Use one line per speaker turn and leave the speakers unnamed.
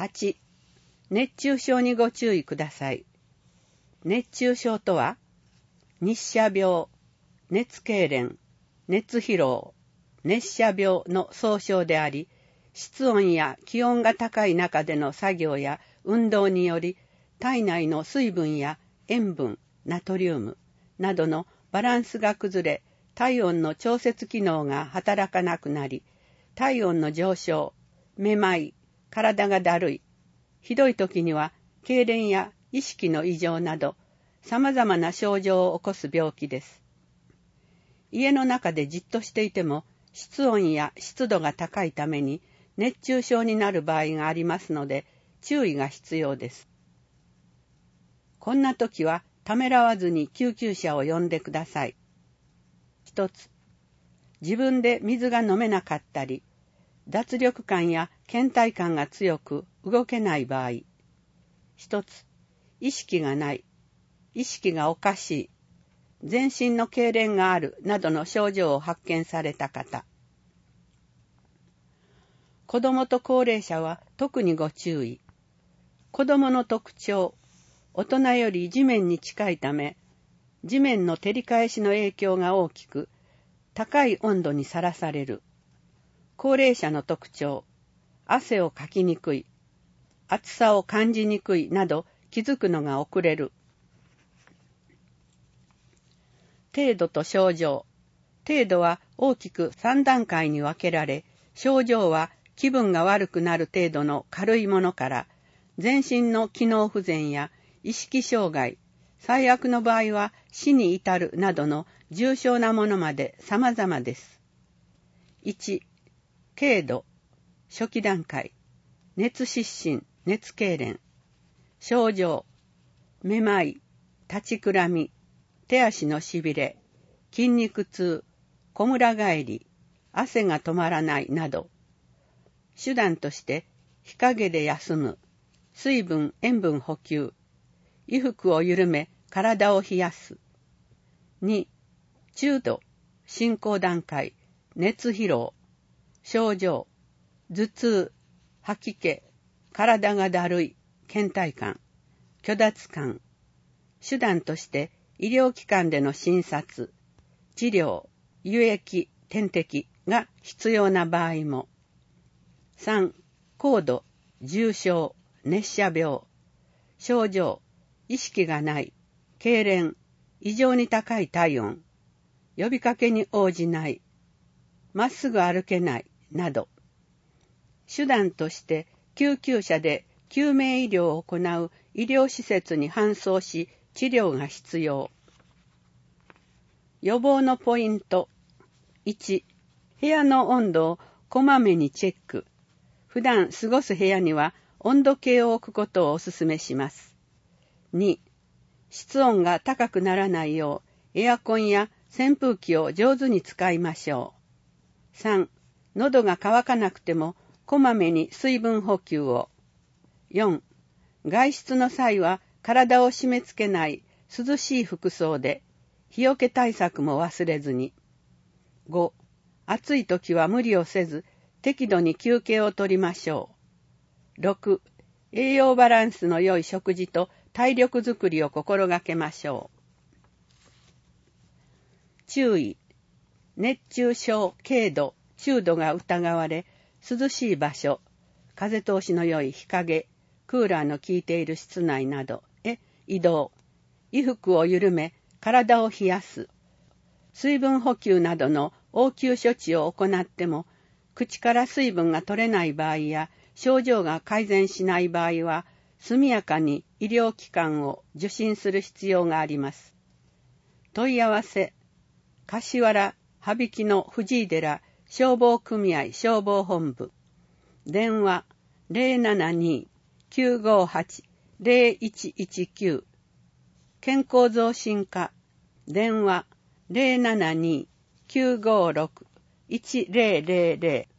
8、熱中症にご注意ください。熱中症とは、日射病、熱痙攣、熱疲労、熱射病の総称であり、室温や気温が高い中での作業や運動により、体内の水分や塩分、ナトリウムなどのバランスが崩れ、体温の調節機能が働かなくなり、体温の上昇、めまい、体がだるい、ひどい時には痙攣や意識の異常など、様々な症状を起こす病気です。家の中でじっとしていても、室温や湿度が高いために熱中症になる場合がありますので、注意が必要です。こんな時はためらわずに救急車を呼んでください。一つ、自分で水が飲めなかったり、脱力感や倦怠感が強く動けない場合。一つ、意識がない、意識がおかしい、全身の痙攣があるなどの症状を発見された方。子どもと高齢者は特にご注意。子どもの特徴、大人より地面に近いため、地面の照り返しの影響が大きく、高い温度にさらされる。高齢者の特徴、汗をかきにくい、暑さを感じにくいなど気づくのが遅れる。程度と症状。程度は大きく3段階に分けられ、症状は気分が悪くなる程度の軽いものから、全身の機能不全や意識障害、最悪の場合は死に至るなどの重症なものまで様々です。1、軽度、初期段階、熱失神、熱痙攣、症状、めまい、立ちくらみ、手足のしびれ、筋肉痛、こむら返り、汗が止まらないなど、手段として日陰で休む、水分・塩分補給、衣服を緩め体を冷やす。2、中度、進行段階、熱疲労、症状、頭痛、吐き気、体がだるい、倦怠感、虚脱感。手段として医療機関での診察、治療、輸液、点滴が必要な場合も。3、高度、重症、熱射病、症状、意識がない、痙攣、異常に高い体温、呼びかけに応じない、まっすぐ歩けない、など。手段として救急車で救命医療を行う医療施設に搬送し治療が必要。予防のポイント。1、部屋の温度をこまめにチェック。普段過ごす部屋には温度計を置くことをお勧めします。2、室温が高くならないようエアコンや扇風機を上手に使いましょう。3、喉が渇かなくてもこまめに水分補給を。4、外出の際は体を締め付けない涼しい服装で、日よけ対策も忘れずに。5、暑い時は無理をせず、適度に休憩をとりましょう。6、栄養バランスの良い食事と体力づくりを心がけましょう。注意。熱中症、軽度、中度が疑われ、涼しい場所、風通しの良い日陰、クーラーの効いている室内などへ移動。衣服を緩め、体を冷やす。水分補給などの応急処置を行っても、口から水分が取れない場合や症状が改善しない場合は、速やかに医療機関を受診する必要があります。問い合わせ、柏原羽曳の藤井寺消防組合消防本部。電話 072-958-0119。健康増進課。電話 072-956-1000。